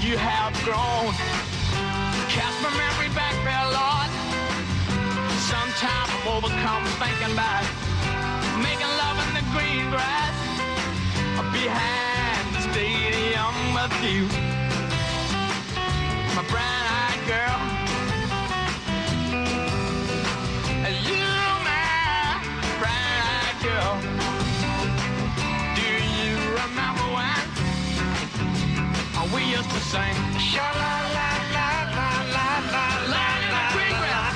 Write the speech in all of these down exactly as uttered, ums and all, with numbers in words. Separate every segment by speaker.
Speaker 1: you have grown. Cast my memory back there, Lord. Sometimes I'm overcome thinking about making love in the green grass behind the stadium with you, my brown-eyed girl. You, my brown-eyed girl. Do you remember when we used to sing sha-la-la-la-la-la-la-la in the green grass?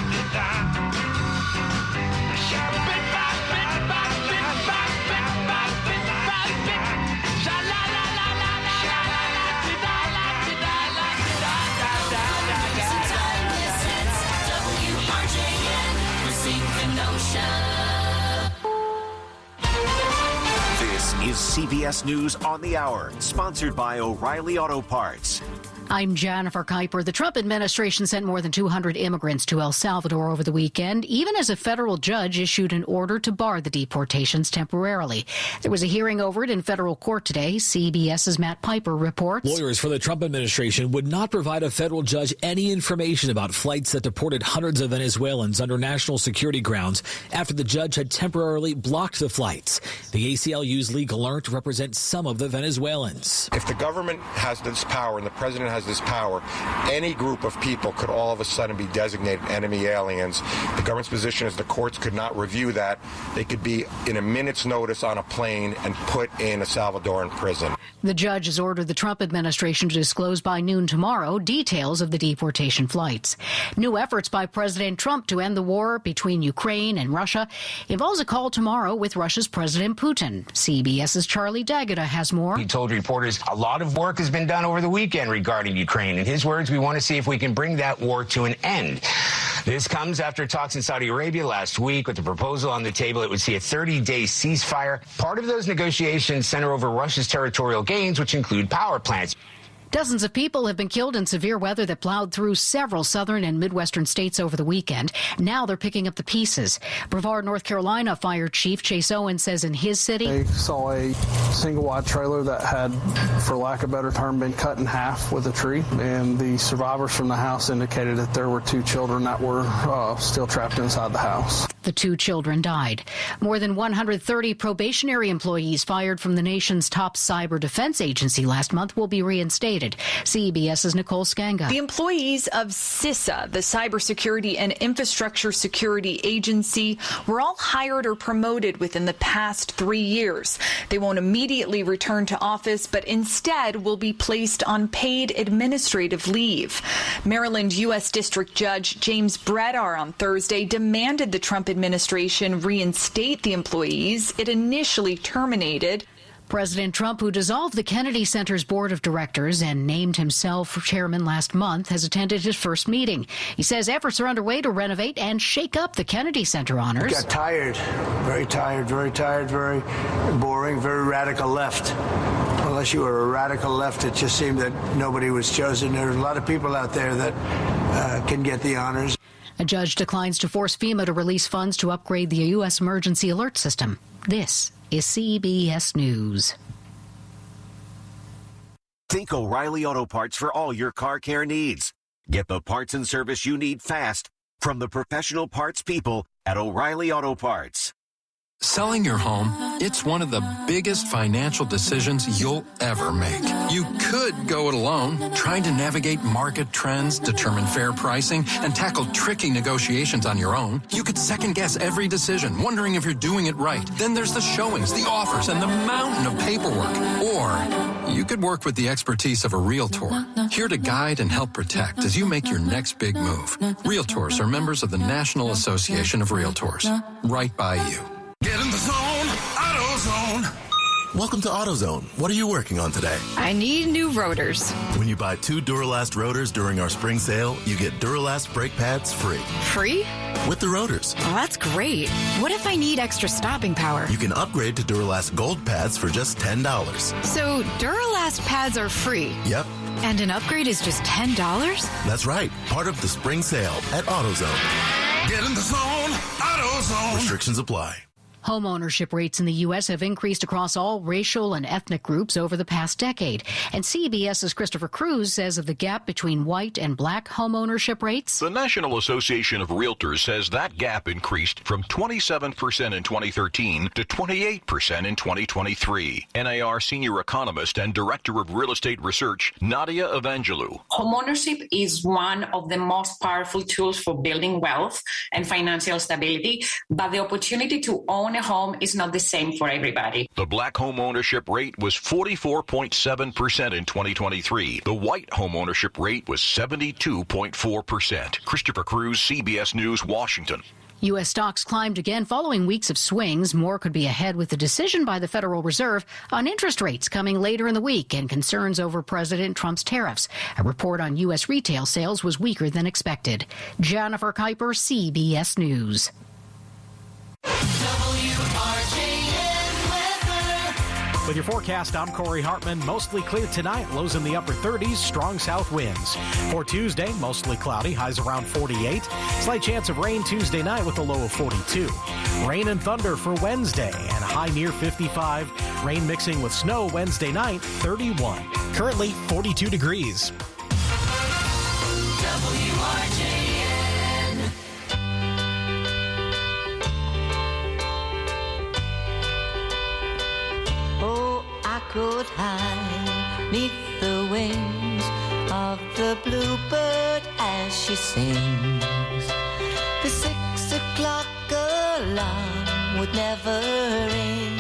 Speaker 2: This is C B S News on the Hour, sponsored by O'Reilly Auto Parts.
Speaker 3: I'm Jennifer Kuiper. The Trump administration sent more than two hundred immigrants to El Salvador over the weekend, even as a federal judge issued an order to bar the deportations temporarily. There was a hearing over it in federal court today. CBS's Matt Piper reports.
Speaker 4: Lawyers for the Trump administration would not provide a federal judge any information about flights that deported hundreds of Venezuelans under national security grounds after the judge had temporarily blocked the flights. The A C L U's Lee Gallant represents some of the Venezuelans.
Speaker 5: If the government has this power and the president has this power, any group of people could all of a sudden be designated enemy aliens. The government's position is the courts could not review that. They could be in a minute's notice on a plane and put in a Salvadoran prison.
Speaker 3: The judge has ordered the Trump administration to disclose by noon tomorrow details of the deportation flights. New efforts by President Trump to end the war between Ukraine and Russia involves a call tomorrow with Russia's President Putin. CBS's Charlie D'Agata has more.
Speaker 6: He told reporters a lot of work has been done over the weekend regarding Ukraine. In his words, we want to see if we can bring that war to an end. This comes after talks in Saudi Arabia last week with the proposal on the table that would see a thirty-day ceasefire. Part of those negotiations center over Russia's territorial gains, which include power plants.
Speaker 3: Dozens of people have been killed in severe weather that plowed through several southern and midwestern states over the weekend. Now they're picking up the pieces. Brevard, North Carolina Fire Chief Chase Owen says in his city,
Speaker 7: they saw a single-wide trailer that had, for lack of a better term, been cut in half with a tree. And the survivors from the house indicated that there were two children that were uh, still trapped inside the house.
Speaker 3: The two children died. More than one hundred thirty probationary employees fired from the nation's top cyber defense agency last month will be reinstated. CBS's Nicole Skanga.
Speaker 8: The employees of CISA, the Cybersecurity and Infrastructure Security Agency, were all hired or promoted within the past three years. They won't immediately return to office, but instead will be placed on paid administrative leave. Maryland U S District Judge James Bredar on Thursday demanded the Trump administration reinstate the employees it initially terminated.
Speaker 3: President Trump, who dissolved the Kennedy Center's board of directors and named himself chairman last month, has attended his first meeting. He says efforts are underway to renovate and shake up the Kennedy Center honors.
Speaker 9: Got tired, very tired, very tired, very boring, very radical left. Unless you were a radical left, it just seemed that nobody was chosen. There are a lot of people out there that uh, can get the honors.
Speaker 3: A judge declines to force FEMA to release funds to upgrade the U S emergency alert system. This is C B S News.
Speaker 2: Think O'Reilly Auto Parts for all your car care needs. Get the parts and service you need fast from the professional parts people at O'Reilly Auto Parts.
Speaker 10: Selling your home, it's one of the biggest financial decisions you'll ever make. You could go it alone, trying to navigate market trends, determine fair pricing, and tackle tricky negotiations on your own. You could second guess every decision, wondering if you're doing it right. Then there's the showings, the offers, and the mountain of paperwork. Or you could work with the expertise of a realtor, here to guide and help protect as you make your next big move. Realtors are members of the National Association of Realtors. Right by you.
Speaker 11: Get in the zone, AutoZone.
Speaker 12: Welcome to AutoZone. What are you working on today?
Speaker 13: I need new rotors.
Speaker 12: When you buy two Duralast rotors during our spring sale, you get Duralast brake pads free.
Speaker 13: Free?
Speaker 12: With the rotors.
Speaker 13: Oh, that's great. What if I need extra stopping power?
Speaker 12: You can upgrade to Duralast Gold pads for just ten dollars.
Speaker 13: So Duralast pads are free?
Speaker 12: Yep.
Speaker 13: And an upgrade is just ten dollars?
Speaker 12: That's right. Part of the spring sale at AutoZone.
Speaker 11: Get in the zone, AutoZone.
Speaker 12: Restrictions apply.
Speaker 3: Homeownership rates in the U S have increased across all racial and ethnic groups over the past decade. And CBS's Christopher Cruz says of the gap between white and black homeownership rates.
Speaker 14: The National Association of Realtors says that gap increased from twenty-seven percent in twenty thirteen to twenty-eight percent in twenty twenty-three. N A R senior economist and director of real estate research, Nadia Evangelou.
Speaker 15: Homeownership is one of the most powerful tools for building wealth and financial stability, but the opportunity to own a home is not the same for everybody.
Speaker 14: The black home ownership rate was forty-four point seven percent in twenty twenty-three. The white home ownership rate was seventy-two point four percent. Christopher Cruz, C B S News, Washington.
Speaker 3: U S stocks climbed again following weeks of swings. More could be ahead with the decision by the Federal Reserve on interest rates coming later in the week and concerns over President Trump's tariffs. A report on U S retail sales was weaker than expected. Jennifer Kuiper, C B S News.
Speaker 16: With your forecast, I'm Corey Hartman. Mostly clear tonight, lows in the upper thirties, strong south winds. For Tuesday, mostly cloudy, highs around forty-eight. Slight chance of rain Tuesday night with a low of forty-two. Rain and thunder for Wednesday and a high near fifty-five. Rain mixing with snow Wednesday night, thirty-one. Currently forty-two degrees.
Speaker 11: W R J N.
Speaker 17: Oh, I could hide neath the wings of the bluebird as she sings. The six o'clock alarm would never ring,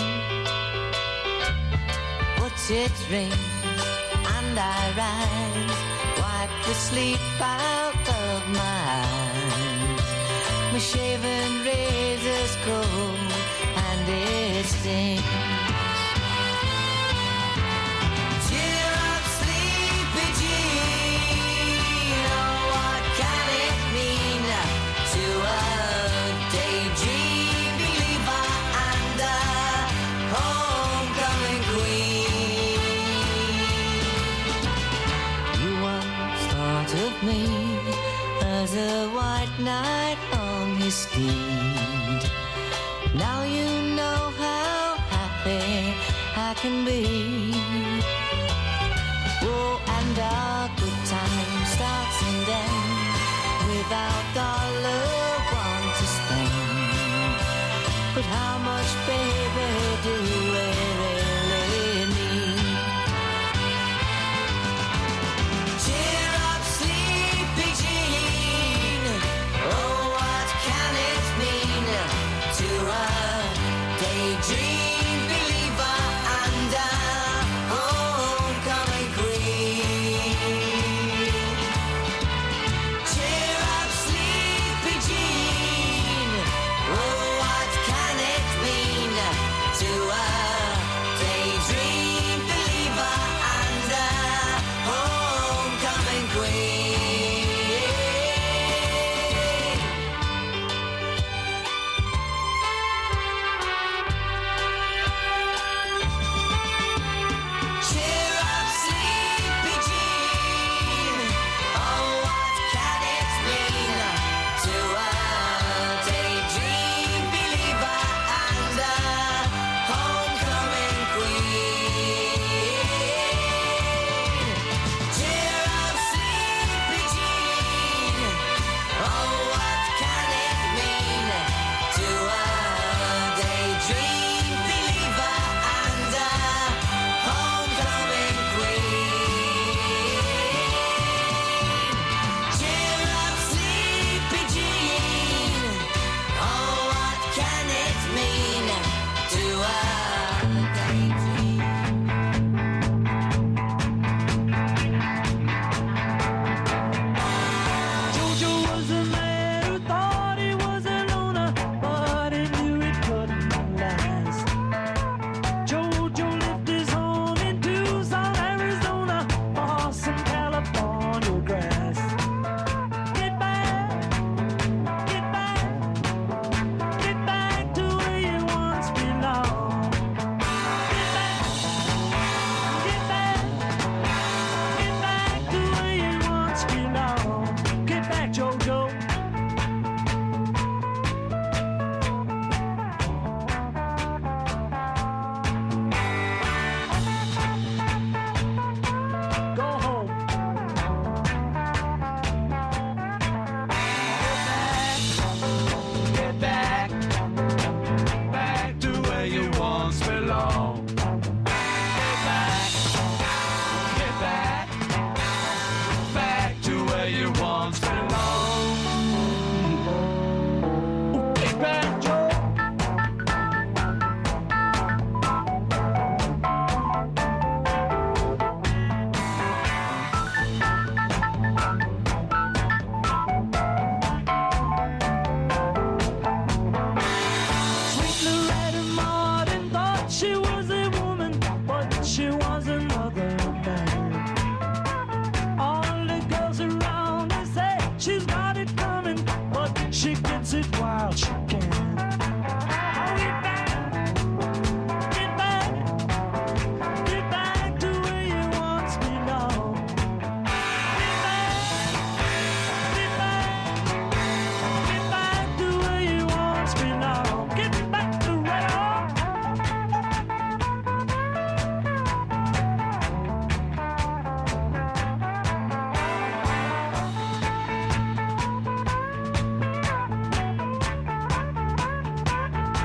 Speaker 17: but it rings and I rise, wipe the sleep out of my eyes. My shaven razor's cold and it stings. Of me as a white knight on his steed. Now you know how happy I can be. Oh, and our good time starts and ends without dollar one to spend. But how much, baby, do we really need? Dream believer and a homecoming queen. Cheer up, sleepy Jean. Oh, what can it mean to a daydream believer and a homecoming queen?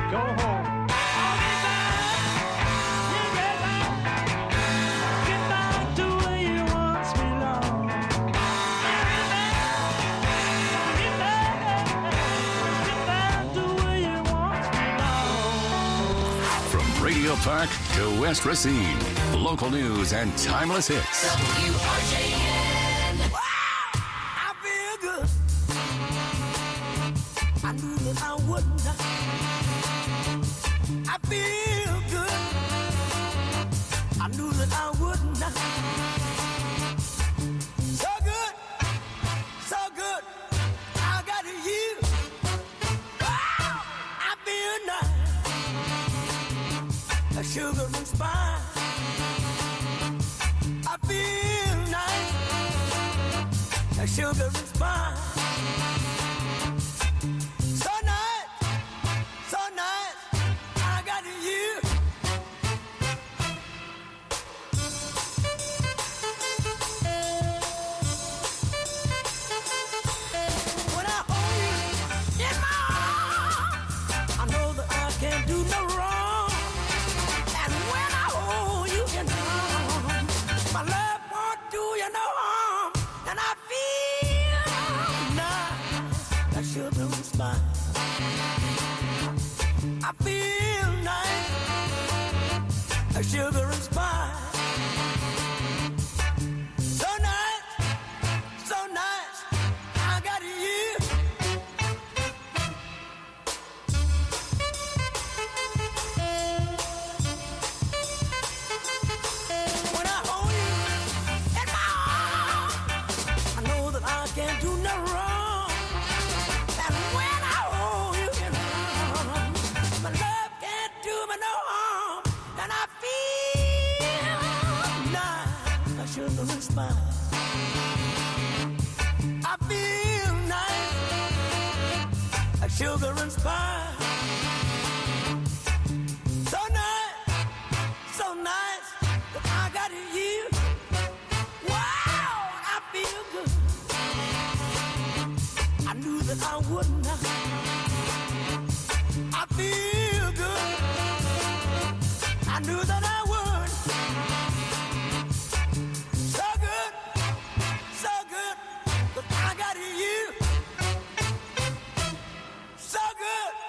Speaker 11: go home. I'll be back, yeah, get back, get back to where you once belonged. Get back, get back, get back to where you once belonged.
Speaker 18: From Radio Park to West Racine, local news and timeless hits.
Speaker 11: W R J N. Wow, I feel good. I knew that I wouldn't. I feel good. I knew that I wouldn't. So good, so good. I got you. Wow, I feel nice. A sugar and spice. I feel nice. A sugar and spice. So nice, so nice. I got you. When I hold you in my arms, I know that I can't do no wrong. And when I hold you in my arms, my love won't do you no harm. And I feel nice, that sugar and spice. I feel nice, that sugar and spice. So nice, so nice, I got you. When I hold you in my arms, I know that I can't do no wrong. And when I hold you in my arms, my love can't do me no harm. And I feel nice, I sugar and spice. I feel nice, a sugar and spice. So nice, so nice, that I got you. Wow, I feel good. I knew that I wouldn't. I feel good. I knew that I would. So good, so good, but I got you. So good.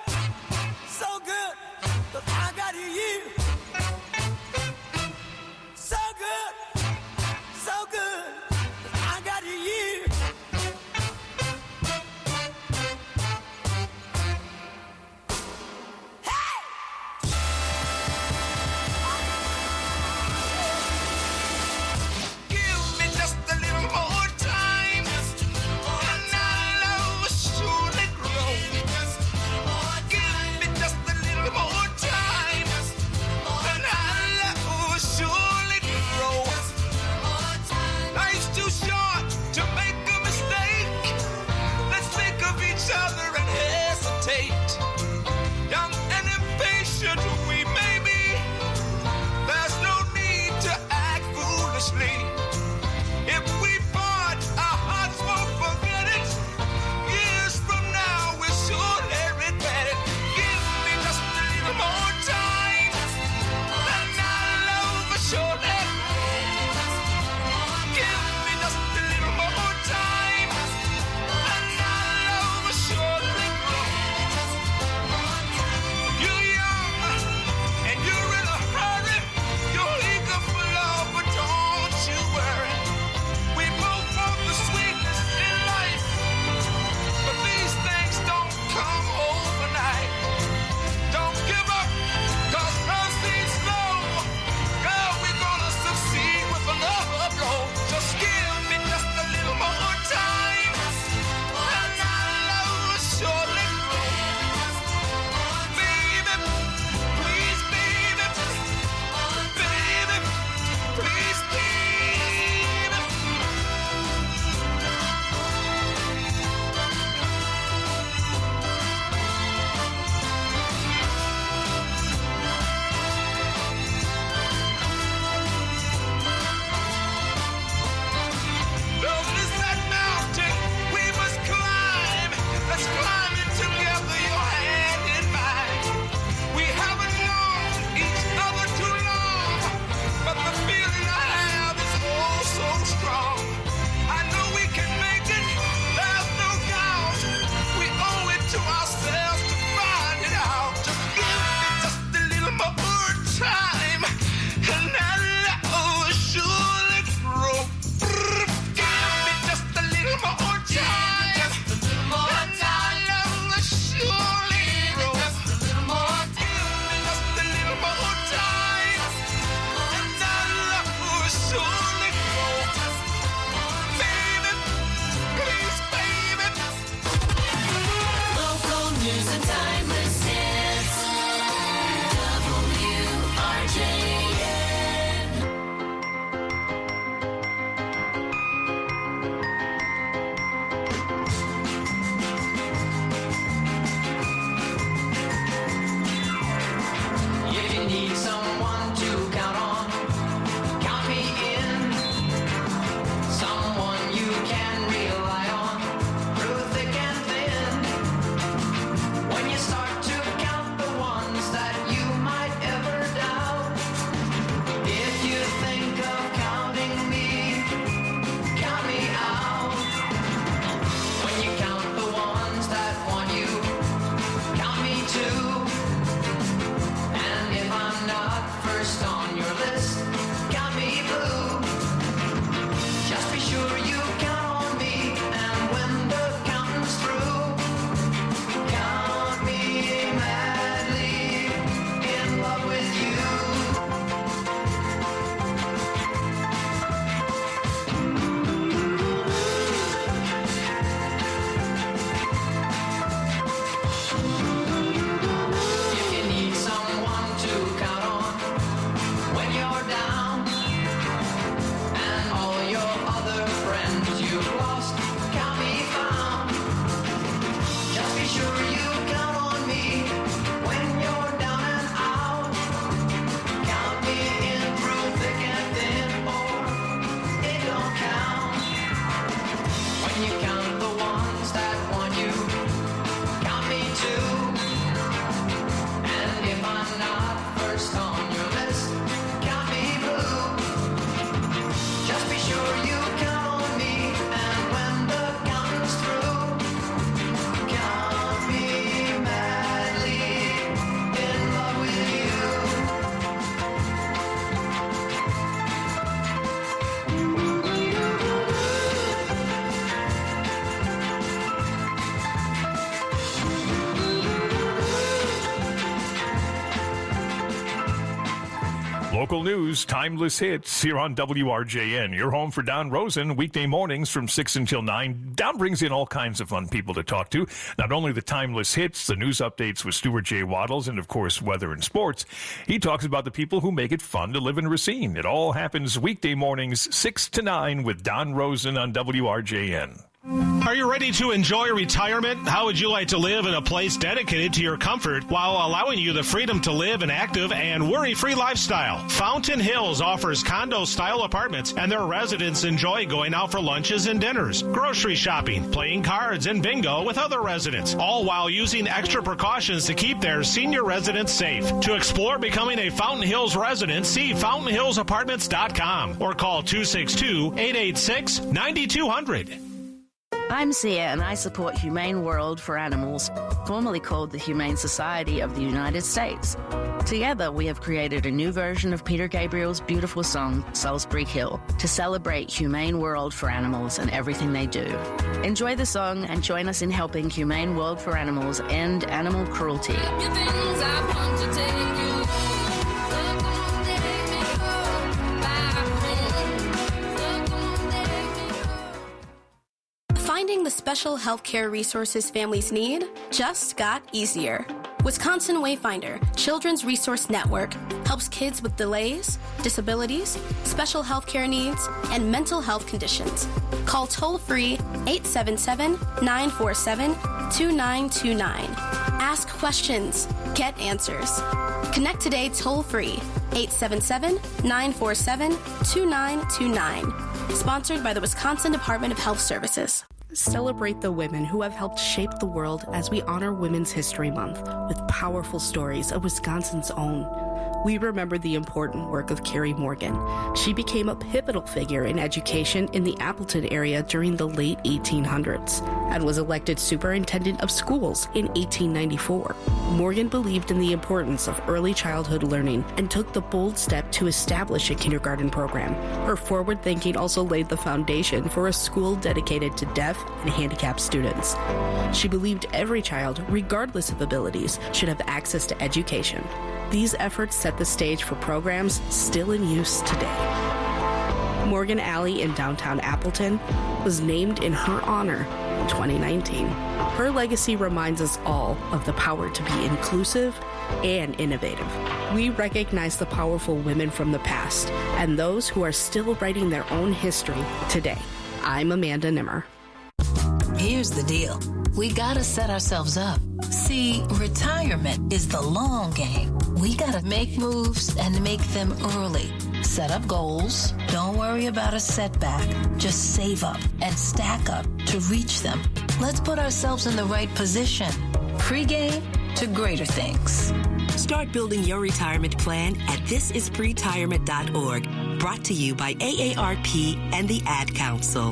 Speaker 19: Local news, timeless hits here on W R J N. You're home for Don Rosen, weekday mornings from six until nine. Don brings in all kinds of fun people to talk to. Not only the timeless hits, the news updates with Stuart J. Waddles, and, of course, weather and sports. He talks about the people who make it fun to live in Racine. It all happens weekday mornings, six to nine, with Don Rosen on W R J N.
Speaker 20: Are you ready to enjoy retirement? How would you like to live in a place dedicated to your comfort while allowing you the freedom to live an active and worry-free lifestyle? Fountain Hills offers condo-style apartments, and their residents enjoy going out for lunches and dinners, grocery shopping, playing cards, and bingo with other residents, all while using extra precautions to keep their senior residents safe. To explore becoming a Fountain Hills resident, see fountain hills apartments dot com or call two six two, eight eight six, nine two zero zero.
Speaker 21: I'm Sia, and I support Humane World for Animals, formerly called the Humane Society of the United States. Together, we have created a new version of Peter Gabriel's beautiful song, Salisbury Hill, to celebrate Humane World for Animals and everything they do. Enjoy the song and join us in helping Humane World for Animals end animal cruelty.
Speaker 22: Finding the special healthcare resources families need just got easier. Wisconsin Wayfinder Children's Resource Network helps kids with delays, disabilities, special healthcare needs, and mental health conditions. Call toll-free eight seven seven, nine four seven, two nine two nine. Ask questions. Get answers. Connect today toll-free eight seven seven, nine four seven, two nine two nine. Sponsored by the Wisconsin Department of Health Services.
Speaker 23: Celebrate the women who have helped shape the world as we honor Women's History Month with powerful stories of Wisconsin's own. We remember the important work of Carrie Morgan. She became a pivotal figure in education in the Appleton area during the late eighteen hundreds and was elected superintendent of schools in eighteen ninety-four. Morgan believed in the importance of early childhood learning and took the bold step to establish a kindergarten program. Her forward thinking also laid the foundation for a school dedicated to deaf and handicapped students. She believed every child, regardless of abilities, should have access to education. These efforts set the stage for programs still in use today. Morgan Alley in downtown Appleton was named in her honor in twenty nineteen. Her legacy reminds us all of the power to be inclusive and innovative. We recognize the powerful women from the past and those who are still writing their own history today. I'm Amanda Nimmer.
Speaker 24: Here's the deal. We gotta set ourselves up. See, retirement is the long game. We gotta make moves and make them early. Set up goals. Don't worry about a setback. Just save up and stack up to reach them. Let's put ourselves in the right position. Pre-game to greater things.
Speaker 25: Start building your retirement plan at this is pretirement dot org. Brought to you by A A R P and the Ad Council.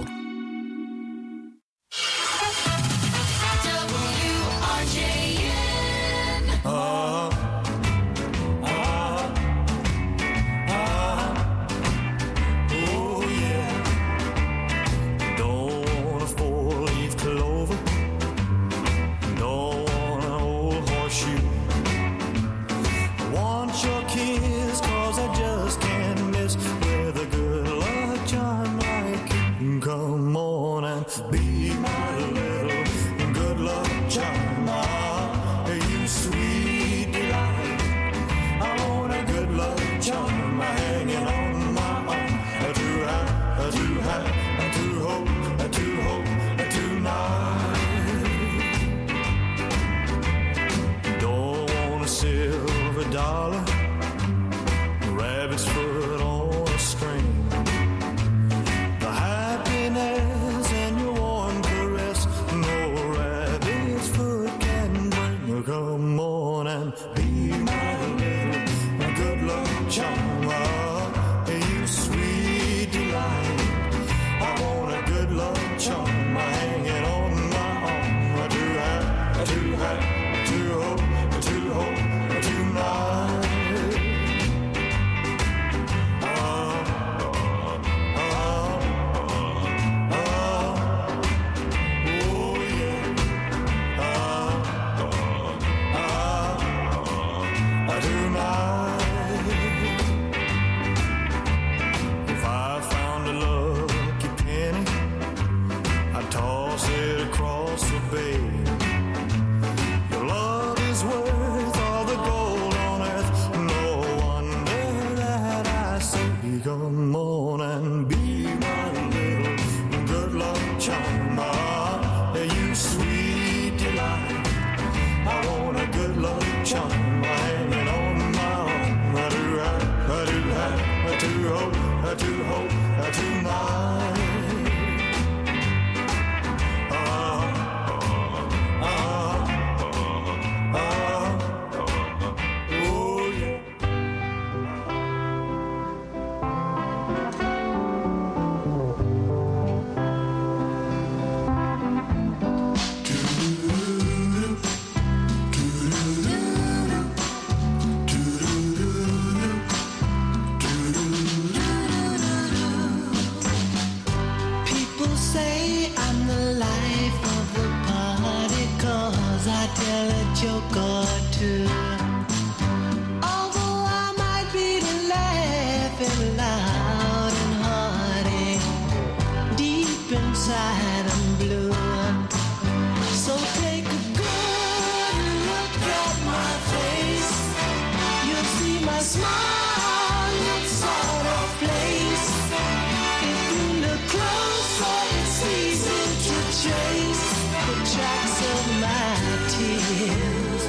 Speaker 11: that you're good too. Although I might be laughing loud and hearty, deep inside I'm blue. So take a good look at my face. You'll see my smile looks out of place. If you look closer, it's easy to trace the tracks of my tears.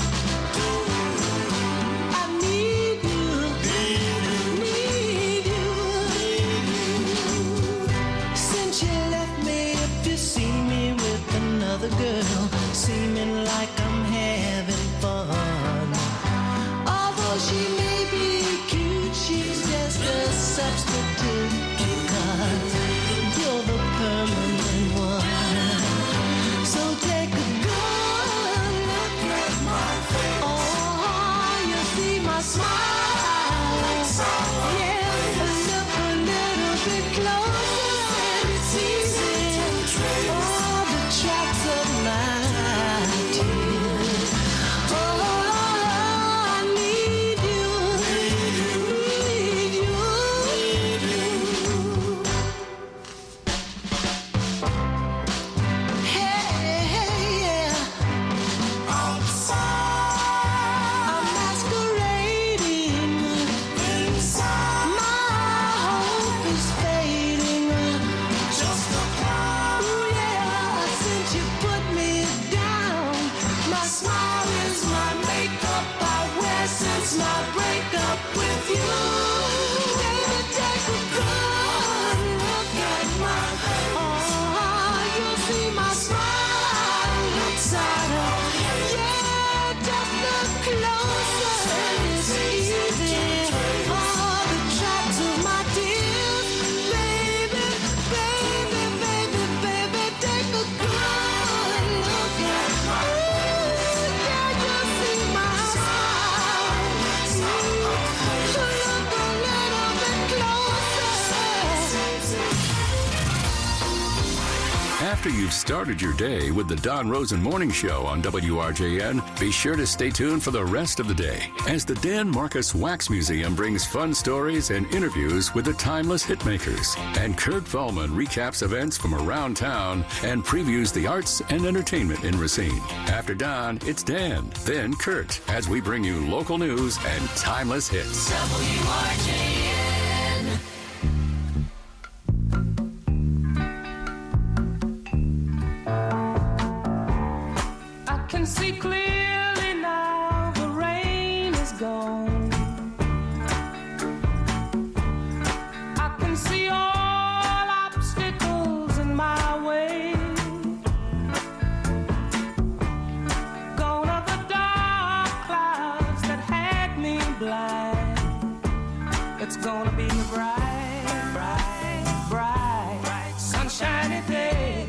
Speaker 11: I need you, need you. Since you left me, if you see me with another girl, seeming like I'm having fun. Although she may be cute, she's just a substitute, because you're the permanent one. So take a good look at my face. Oh, you see my smile. Yeah, look a little bit closer and it's easy to trace all the tracks of my tears. Oh, I need you, need you, hey, hey, yeah. Outside, I'm masquerading. Inside, my hope is fading. Just a cloud. Ooh, yeah, since you put me down, my smile is my makeup I wear since my breakup with you. Baby, take a good look at my face. Oh, you'll see my smile looks out of. Yeah, just look closer and it's easy. All the tracks of my tears. Baby, baby, baby, baby, take a good look at my face. Yeah, you'll see my smile. Look a little bit closer.
Speaker 18: After you've started your day with the Don Rosen Morning Show on W R J N, be sure to stay tuned for the rest of the day as the Dan Marcus Wax Museum brings fun stories and interviews with the timeless hitmakers. And Kurt Vollman recaps events from around town and previews the arts and entertainment in Racine. After Don, it's Dan, then Kurt, as we bring you local news and timeless hits.
Speaker 11: W R J N. I can see clearly now the rain is gone. I can see all obstacles in my way. Gone are the dark clouds that had me blind. It's gonna be a bright, bright, bright, sunshiny day.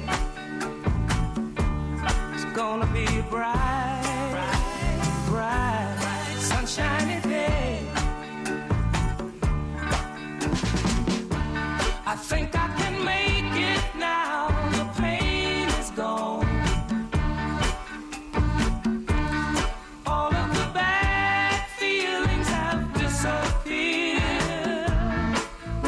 Speaker 11: It's gonna be a bright, bright, bright, sunshiny day. I think I can make it now. The pain is gone. All of the bad feelings have disappeared.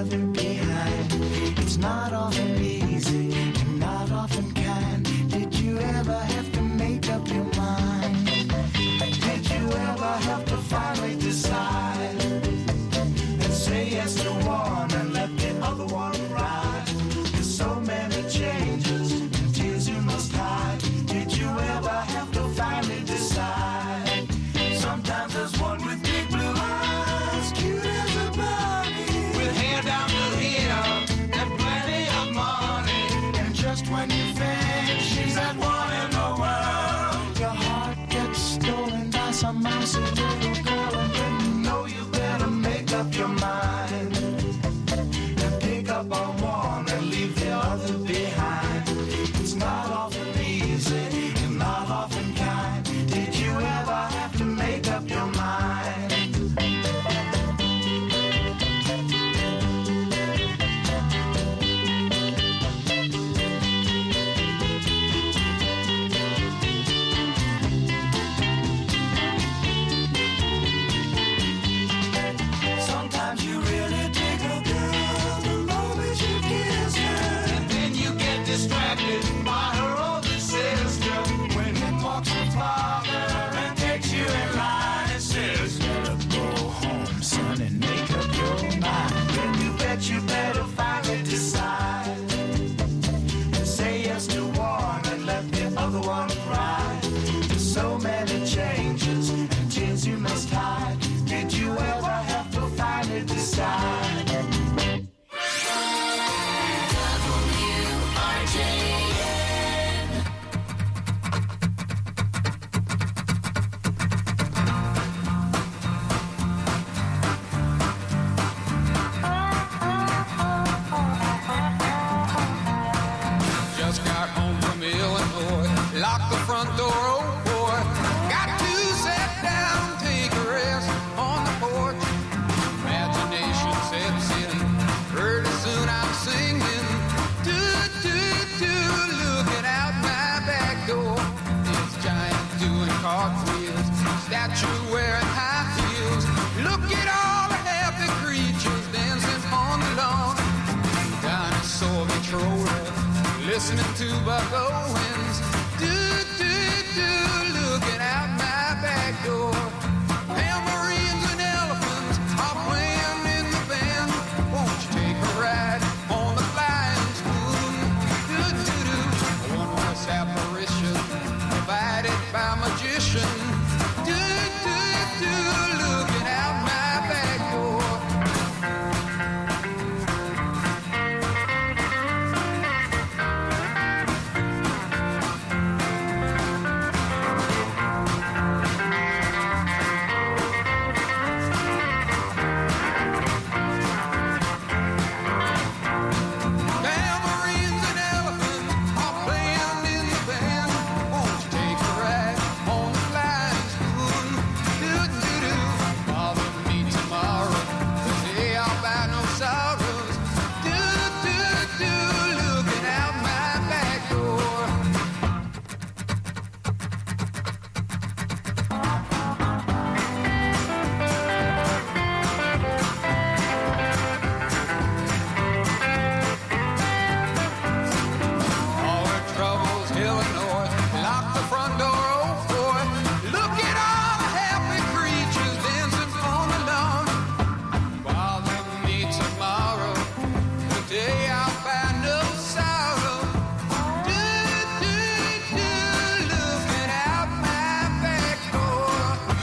Speaker 11: other behind. It's not often easy and not often kind. Did you ever have to make up your mind? Did you ever have to finally decide and say yes to one and let the other one ride? There's so many changes and tears you must hide. Did you ever have to finally decide? Sometimes there's one with big blue eyes, cute as a bunny, with hair down to here and plenty of money. And just when you think she's that one in the world, your heart gets stolen by some mousy little girl. And then you know you better make up your mind and pick up on one and leave the other behind. It's not often easy and not often kind. Did you ever have to make up your mind? Sometimes you really dig a girl the moment you kiss her, and then you get distracted by her older sister. When it walks her father and takes you in line and says, better go home, son, and make up your mind. Then you bet you better finally decide and say yes to one and let the other one ride. There's so many changes and tears you must hide. Did you ever have to finally decide? W R J N.
Speaker 1: Just got home from Illinois, locked the front door, oh boy. Got to sit down, take a rest on the porch. Imagination sets in, pretty soon I'm singing. Do, do, do, looking out my back door. This giant doing cartwheels, statue wearing high heels. Look at all the happy creatures dancing on the lawn. Dinosaur controller, listening to Buck Owens. Do, do, do, looking out my back door. Tambourines and elephants are playing in the band. Won't you take a ride on the flying spoon? Do, do, do, a one-horse apparition provided by a magician. Do, do, do, looking out my back door. Tambourines and elephants are playing in the band. Won't you take a ride on the flying spoon? Do, do, do, bother me tomorrow, the day I'll buy no sorrows. Do, do, do, looking out my back door. All her troubles, Illinois, lock the front door, oh boy. Look at all the happy creatures dancing on the lawn. Bother me tomorrow, the day I'll find no sorrow. Do, do, do, looking out my back door.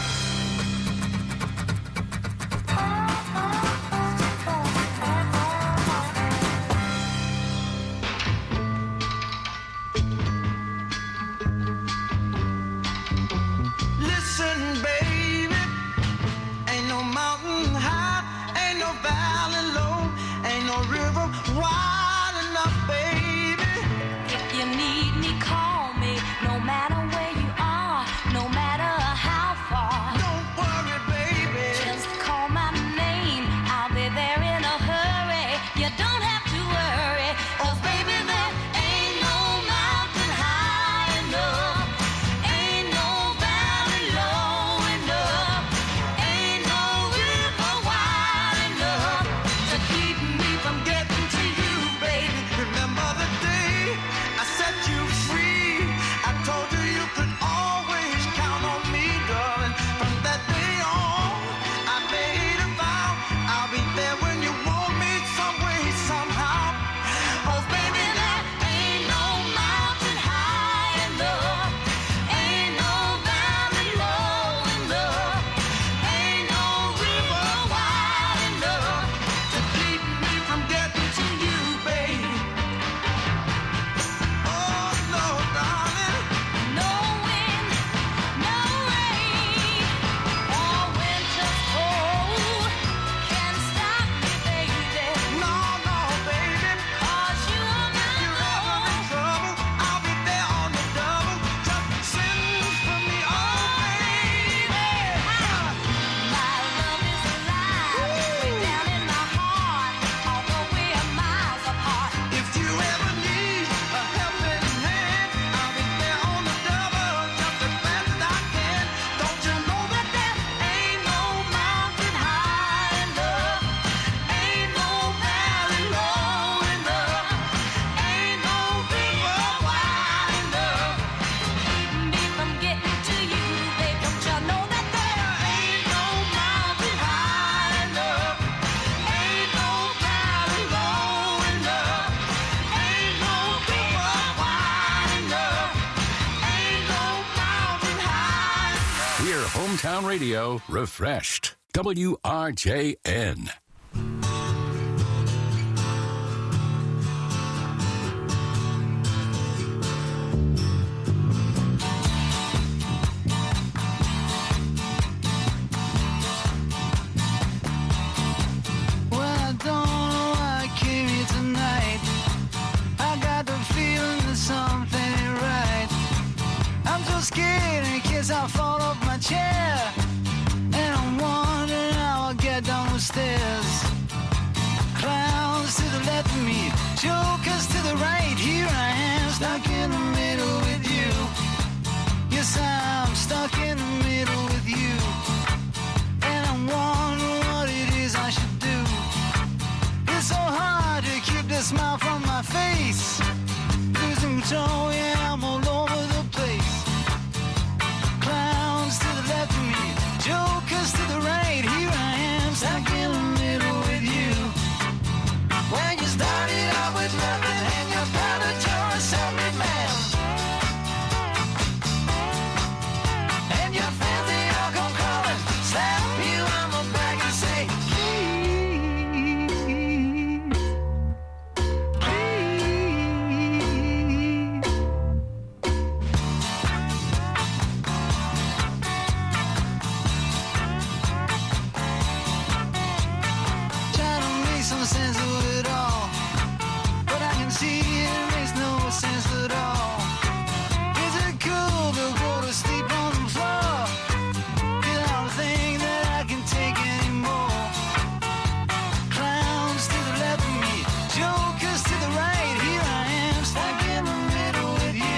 Speaker 11: Listen, baby, ain't no mountain high, ain't no valley low, ain't no river wide enough, baby.
Speaker 4: If you need me, call me. No matter where you are, no matter how far.
Speaker 11: Don't worry, baby.
Speaker 4: Just call my name. I'll be there in a hurry. You don't have to worry. 'Cause baby, there ain't no mountain high enough. Ain't no valley low enough. Ain't no river wide enough to keep me
Speaker 18: Hometown radio refreshed. W R J N.
Speaker 5: Scared in case I fall off my chair, and I'm wondering how I'll get down the stairs. Clowns to the left of me, jokers to the right. Here I am, stuck in the middle with you. Yes, I'm stuck in the middle with you, and I'm wondering what it is I should do. It's so hard to keep the smile from my face. Losing control, yeah, I'm all over the place. Clowns to the left of me, jokers to the right. Here I am, stuck in the middle with you. When you started out with nothing and you're proud that you're a self-made man, and your friends they all come calling, slap you on the back and say, no sense of it all, but I can see it makes no sense at all. Is it cool to go to sleep on the floor? Cause I don't think that I can take anymore. Clowns to the left of me, jokers to the right. Here I am, stuck in the middle with you.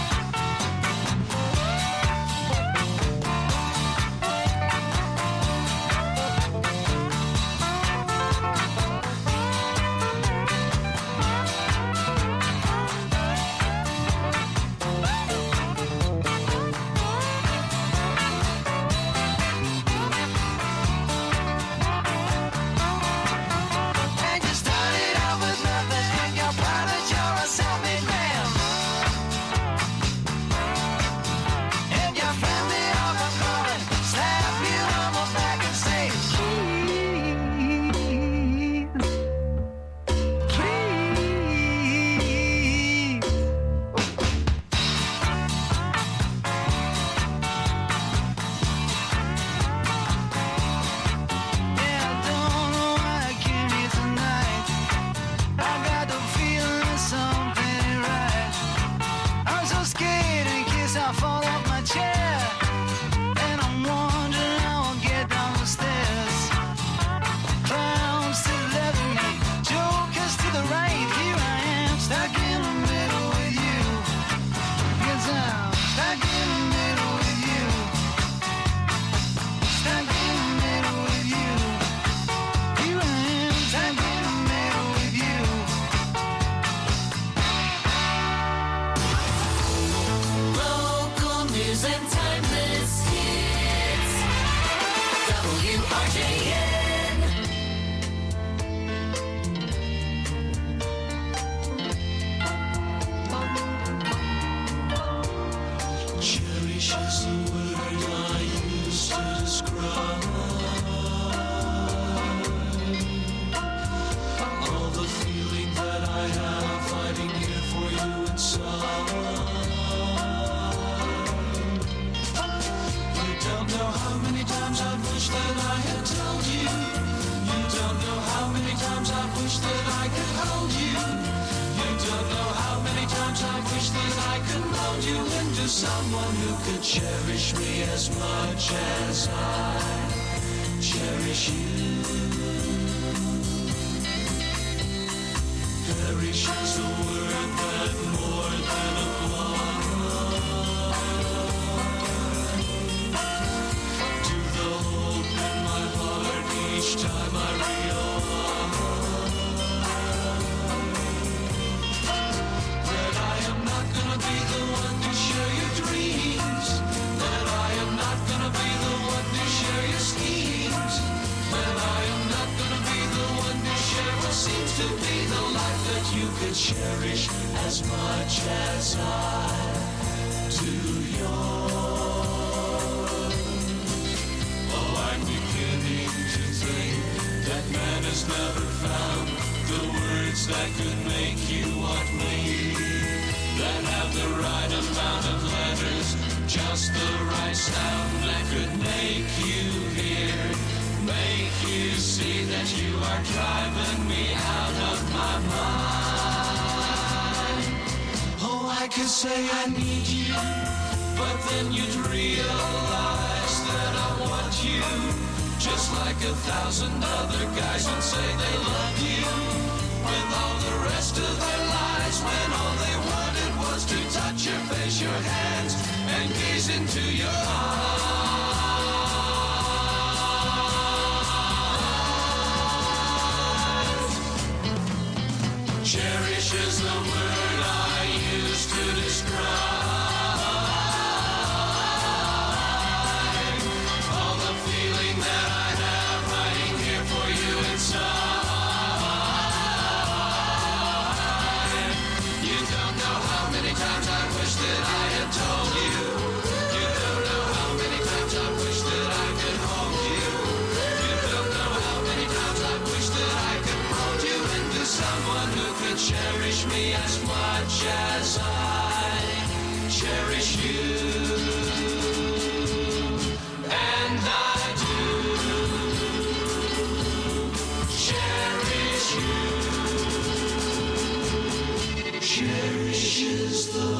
Speaker 11: Someone who could cherish me as much as I cherish you. Perish is a word that more than applies to the hope in my heart each time I realize that I am not gonna be the one to share your dreams, that I am not gonna be the one to share your schemes, that I am not gonna be the one to share what seems to be the life that you could cherish as much as I do yours.
Speaker 2: beginning to think that man has never found the words that could make you want me, that have the right amount of letters, just the right sound that could make you hear, make you see that you are driving me out of my mind. Oh, I could say I need you, but then you'd realize that I want you, just like a thousand other guys would say they love you, with all the rest of their lives, when all they wanted was to touch your face, your hands, and gaze into your eyes. Cherish is the word I use to describe all the feeling that I have hiding here for you inside. You don't know how many times I wish that I had told you. You don't know how many times I wish that I could hold you. You don't know how many times I wish that I could mold you into someone who could cherish me as much as I cherish you. And I do cherish you. Cherish is the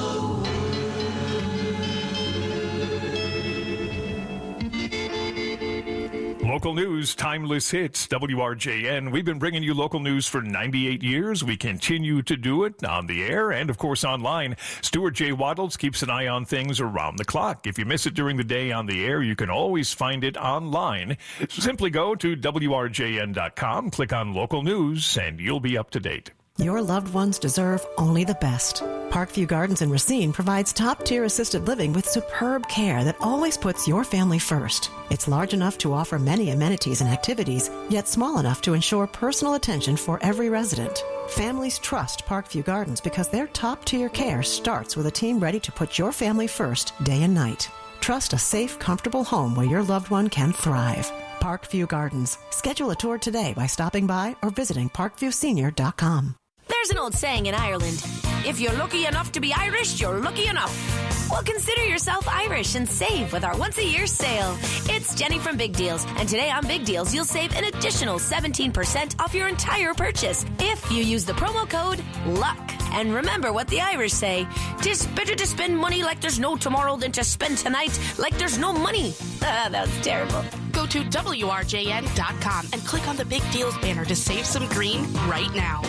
Speaker 19: Local news, timeless hits, W R J N. We've been bringing you local news for ninety-eight years. We continue to do it on the air and, of course, online. Stuart J. Waddles keeps an eye on things around the clock. If you miss it during the day on the air, you can always find it online. Simply go to W R J N dot com, click on local news, and you'll be up to date.
Speaker 6: Your loved ones deserve only the best. Parkview Gardens in Racine provides top-tier assisted living with superb care that always puts your family first. It's large enough to offer many amenities and activities, yet small enough to ensure personal attention for every resident. Families trust Parkview Gardens because their top-tier care starts with a team ready to put your family first day and night. Trust a safe, comfortable home where your loved one can thrive. Parkview Gardens. Schedule a tour today by stopping by or visiting parkview senior dot com.
Speaker 7: There's an old saying in Ireland, if you're lucky enough to be Irish, you're lucky enough. Well, consider yourself Irish and save with our once-a-year sale. It's Jenny from Big Deals, and today on Big Deals, you'll save an additional seventeen percent off your entire purchase if you use the promo code LUCK. And remember what the Irish say, 'tis better to spend money like there's no tomorrow than to spend tonight like there's no money. Ah, that was terrible.
Speaker 23: Go to W R J N dot com and click on the Big Deals banner to save some green right now.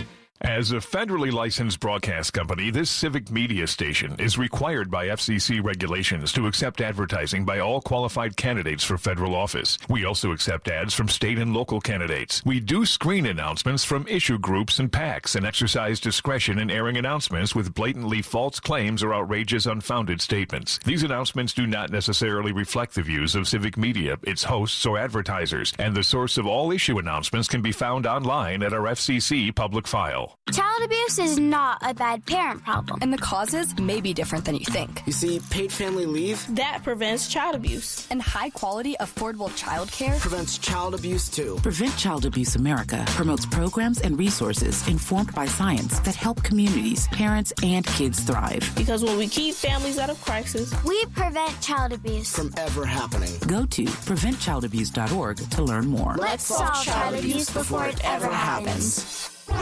Speaker 19: As a federally licensed broadcast company, this civic media station is required by F C C regulations to accept advertising by all qualified candidates for federal office. We also accept ads from state and local candidates. We do screen announcements from issue groups and PACs and exercise discretion in airing announcements with blatantly false claims or outrageous unfounded statements. These announcements do not necessarily reflect the views of civic media, its hosts, or advertisers, and the source of all issue announcements can be found online at our F C C public file.
Speaker 8: Child abuse is not a bad parent problem.
Speaker 9: And the causes may be different than you think.
Speaker 26: You see, paid family leave
Speaker 23: that prevents child abuse.
Speaker 9: And high quality, affordable child care
Speaker 26: prevents child abuse too.
Speaker 27: Prevent Child Abuse America promotes programs and resources informed by science that help communities, parents, and kids thrive.
Speaker 23: Because when we keep families out of crisis,
Speaker 8: we prevent child abuse
Speaker 26: from ever happening.
Speaker 27: Go to prevent child abuse dot org to learn more.
Speaker 8: Let's solve child abuse before it ever happens.
Speaker 2: W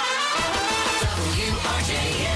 Speaker 2: R J N.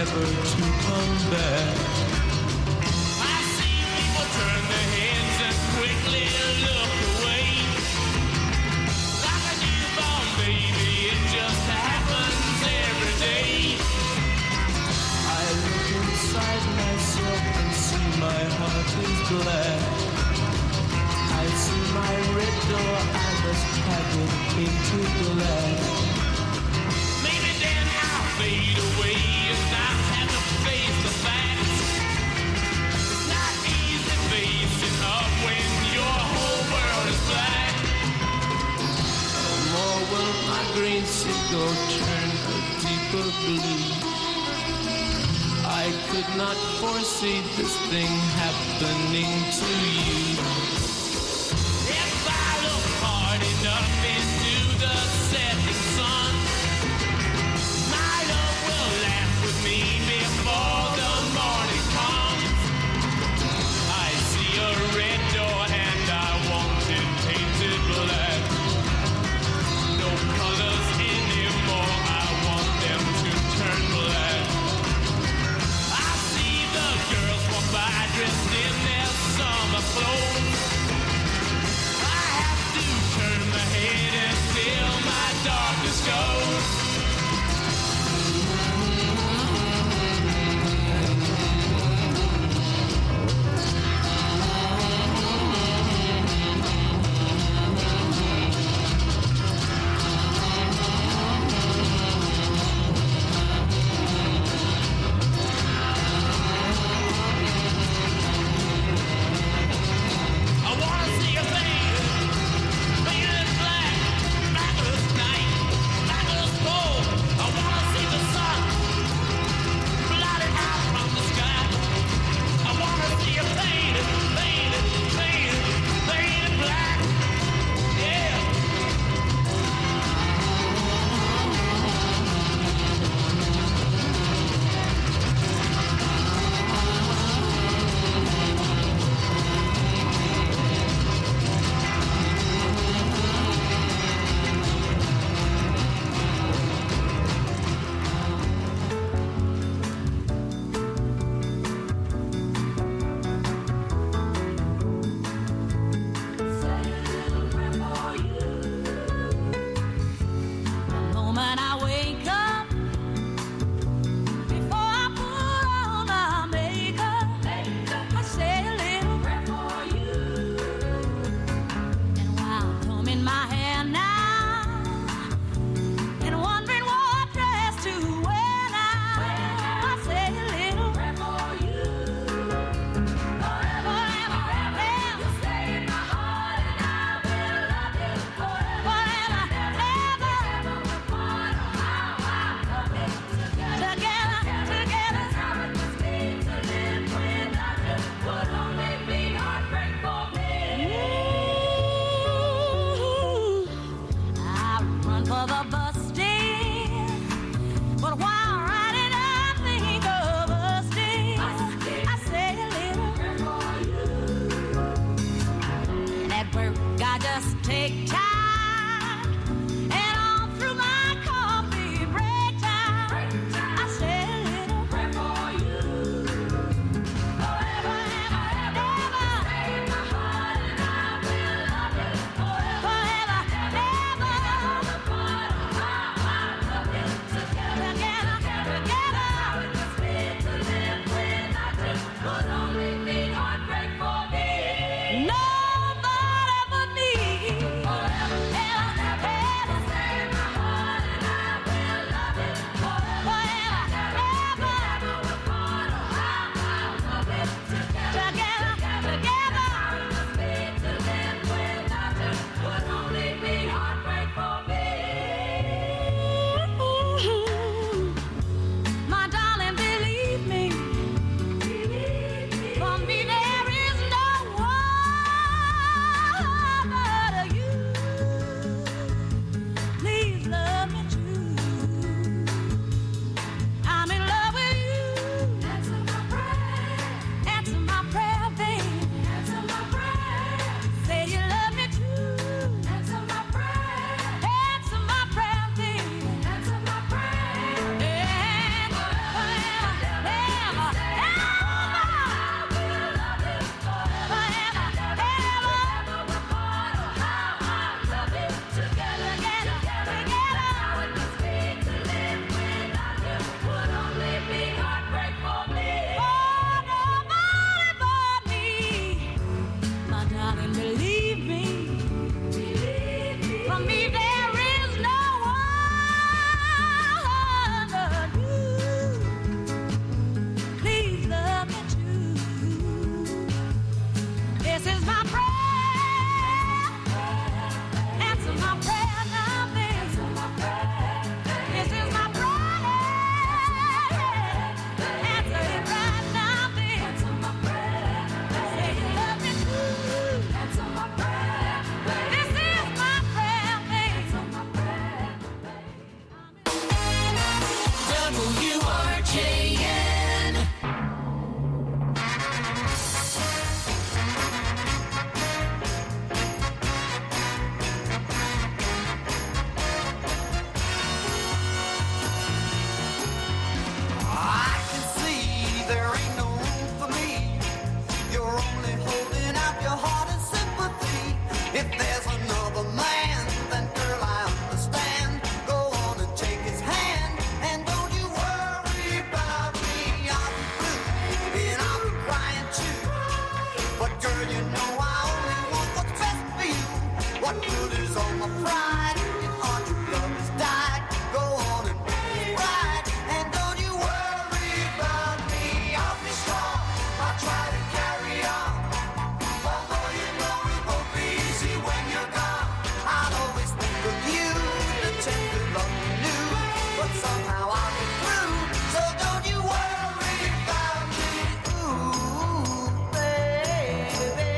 Speaker 2: never to come back. I see people turn their heads and quickly look away. Like a newborn baby, it just happens every day. I look inside myself and see my heart is black. I see my red door, I must have it into black. Maybe then I'll fade away and not have to face the facts. It's not easy facing up when your whole world is black. No more will my green seagull turn a deeper blue. I could not foresee this thing happening to you. If I look hard enough into the setting sun, my love will laugh with me before the morning comes. I see a red door and I want it painted black. No colors anymore, I want them to turn black. I see the girls walk by dressed in their summer clothes. I have to turn my head until my darkness goes. I wanna see a fade, faded black, black as night, black as gold. I wanna see the sun blotted out from the sky. I wanna see a faded, faded, faded, faded black. Yeah.
Speaker 4: The moment I wake up, before I put on my makeup, I say a little prayer for you. And while combing my hair now, and wondering what dress to wear now, I say a little prayer for you. Forever, ever, you stay in my heart, and I will love you forever, ever. Together, together, how it must be to live without you would only be heartbreak for me. I run for the bus stand, but while riding I think of us dear. I say a little prayer for you. And at work I just take time, and all through my coffee break time, I say a little prayer for you. Forever, ever, ever, stay in my heart, and I will love you forever, ever. The part of my heart, love you together, together, together. How it must be to live without you would only be heartbreak for me. Nobody but me. Forever.
Speaker 11: What good is all my pride? If our true love has died, go on and ride. And don't you worry about me, I'll be strong. I'll try to carry on. Although you know it won't be easy when you're gone. I'll always think of you, the tender love you knew. But somehow I'll get through. So don't you worry about me, ooh, baby.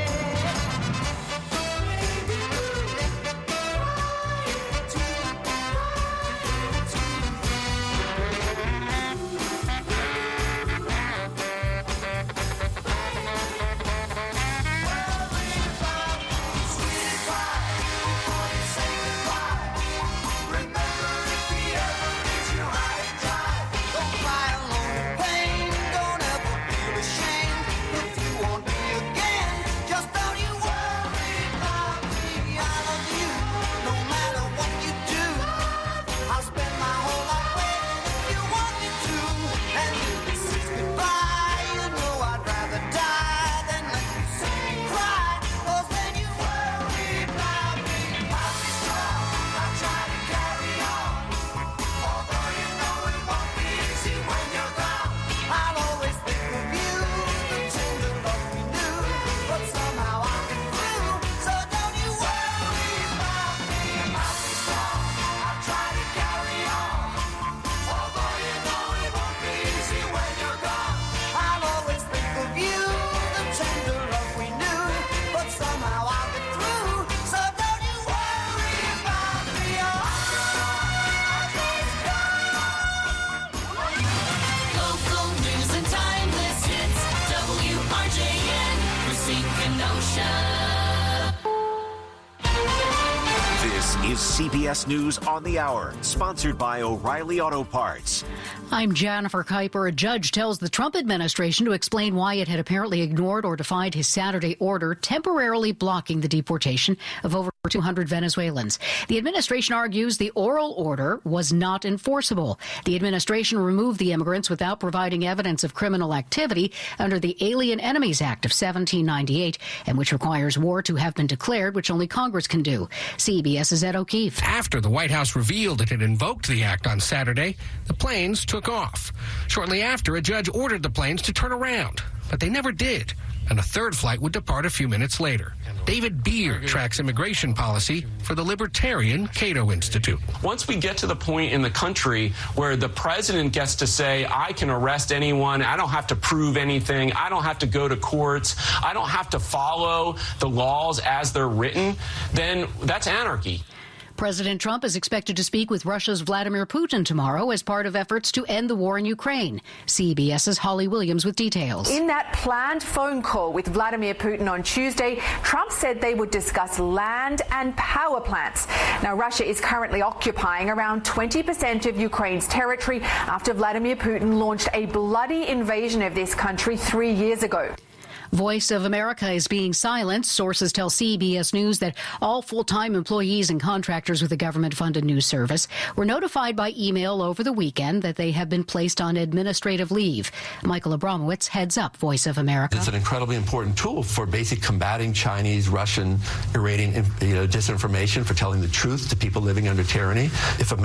Speaker 3: This is C B S News on the Hour, sponsored by O'Reilly Auto Parts.
Speaker 10: I'm Jennifer Kuiper. A judge tells the Trump administration to explain why it had apparently ignored or defied his Saturday order temporarily blocking the deportation of over two hundred Venezuelans. The administration argues the oral order was not enforceable. The administration removed the immigrants without providing evidence of criminal activity under the Alien Enemies Act of seventeen ninety-eight, and which requires war to have been declared, which only Congress can do. CBS's Ed O'Keefe.
Speaker 12: After the White House revealed it had invoked the act on Saturday, the planes took off. Shortly after, a judge ordered the planes to turn around, but they never did, and a third flight would depart a few minutes later. David Beer tracks immigration policy for the Libertarian Cato Institute.
Speaker 13: Once we get to the point in the country where the president gets to say, I can arrest anyone, I don't have to prove anything, I don't have to go to courts, I don't have to follow the laws as they're written, then that's anarchy.
Speaker 10: President Trump is expected to speak with Russia's Vladimir Putin tomorrow as part of efforts to end the war in Ukraine. CBS's Holly Williams with details.
Speaker 14: In that planned phone call with Vladimir Putin on Tuesday, Trump said they would discuss land and power plants. Now, Russia is currently occupying around twenty percent of Ukraine's territory after Vladimir Putin launched a bloody invasion of this country three years ago.
Speaker 10: Voice of America is being silenced. Sources tell C B S News that all full-time employees and contractors with the government-funded news service were notified by email over the weekend that they have been placed on administrative leave. Michael Abramowitz heads up Voice of America.
Speaker 15: It's an incredibly important tool for basically combating Chinese, Russian, Iranian you know, disinformation, for telling the truth to people living under tyranny. If a